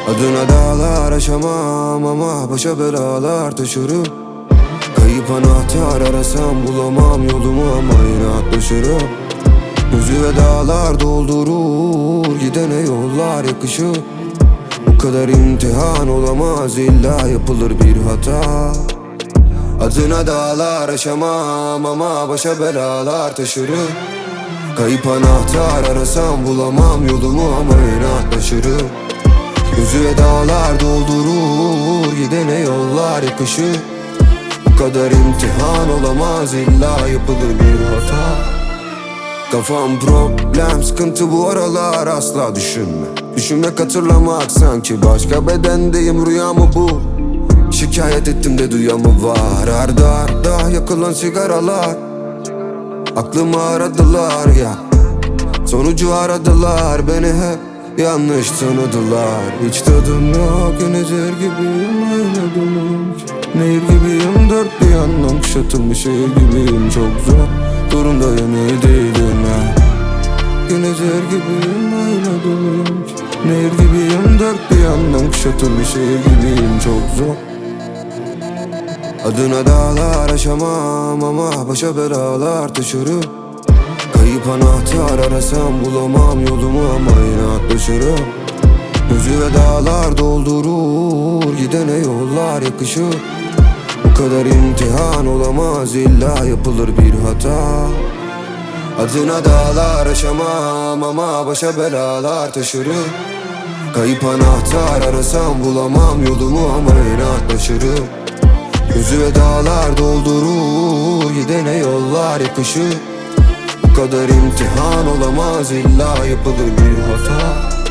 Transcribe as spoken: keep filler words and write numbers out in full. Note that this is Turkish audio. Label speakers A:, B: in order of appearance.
A: Adına dağlar aşamam ama başa belalar taşırım. Kayıp anahtar arasam bulamam yolumu ama inat taşırım. Gözü ve dağlar doldurur, gidene yollar yakışır. Bu kadar imtihan olamaz, illa yapılır bir hata. Adına dağlar aşamam ama başa belalar taşırım. Kayıp anahtar arasam bulamam yolumu ama inat taşırım. Gözü ve dağlar doldurur, gidene yollar yakışır. Bu kadar imtihan olamaz, illa yapılır bir hata. Kafam problem, sıkıntı bu aralar, asla düşünme. Düşünmek, hatırlamak, sanki başka bedendeyim, rüya mı bu? Şikayet ettim de duyan mı var? Arda arda yakılan sigaralar aklımı aradılar ya. Sonucu aradılar, beni hep yanlış tanıdılar. Hiç tadım yok, yine zehir gibiyim, öyle dolum. Nehir gibiyim, dört bir yandan kuşatılmış şehir gibiyim. Çok zor durumdayım, iyi değilim ha. Yine zehir gibiyim, öyle doluyum. Nehir gibiyim, dört bir yandan kuşatılmış şehir gibiyim. Çok zor. Adına dağlar aşamam ama başa belalar taşırım. Kayıp anahtar arasam bulamam yolumu ama inat taşırım. Gözü ve dağlar doldurur, gidene yollar yakışır. Bu kadar imtihan olamaz, illa yapılır bir hata. Adına dağlar aşamam ama başa belalar taşırım. Kayıp anahtar arasam bulamam yolumu ama inat taşırım. Gözü ve dağlar doldurur, gidene yollar yakışır. Bu kadar imtihan olamaz, illa yapılır bir hata.